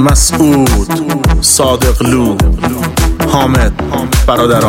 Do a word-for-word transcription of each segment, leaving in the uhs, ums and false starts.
مسعود، صادقلو، حامد، برادران.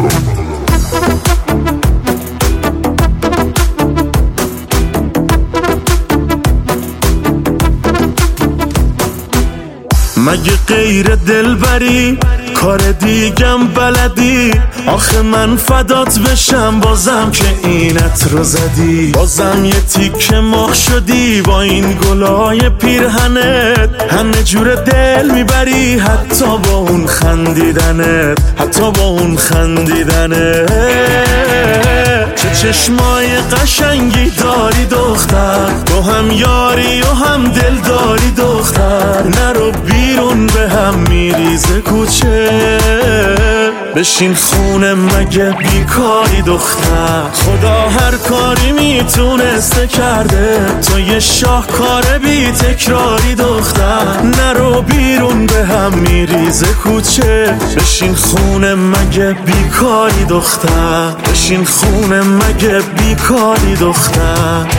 مگه غیر دلبری کار دیگم بلدی؟ آخه من فدات بشم بازم که اینت رو زدی. بازم یه تیکه مخ شدی با این گلای پیرهنت. همه جور دل میبری حتی با اون خندیدنت، حتی با اون خندیدنت. چه چشمای قشنگی داری دختر، تو هم یاری و هم دل داری دختر. نرو بیرون به هم میریزه کوچه، بشین خونه مگه بیکاری دختر. خدا هر کاری میتونسته کرده، تو یه شاهکار بی تکراری دختر. نرو بیرون به هم میریزه کوچه، بشین خونه مگه بیکاری دختر. بشین خونه مگه بیکاری دختر.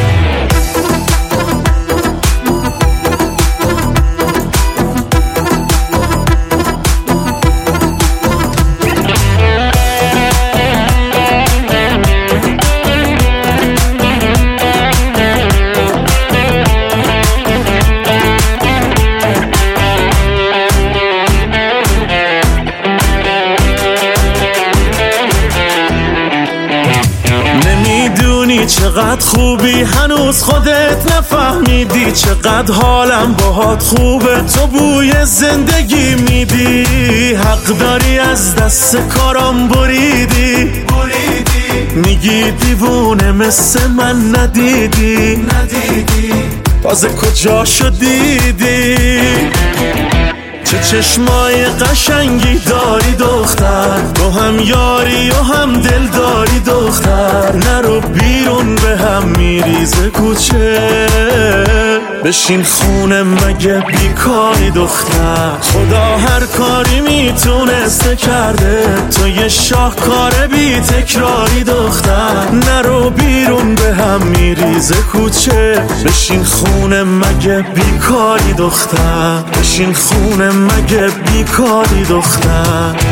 چقدر خوبی هنوز خودت نفهمیدی، چقدر حالم باهات خوبه تو بوی زندگی میدی. حق داری از دست کارام بریدی، میگی دیوونه مثل من ندیدی، ندیدی تازه کجا شدیدی. چه چشمای قشنگی داری دختر، تو هم یاری و هم دل داری دختر. نرو بیرون به هم میریزه کوچه، بشین خونه مگه بیکاری دختر. خدا هر کاری میتونسته کرده، تو یه شاهکار بی تکراری دختر. نرو بیرون به هم میریزه کوچه، بشین خونه مگه بیکاری دختر. بشین خونه مگه بیکاری دختر.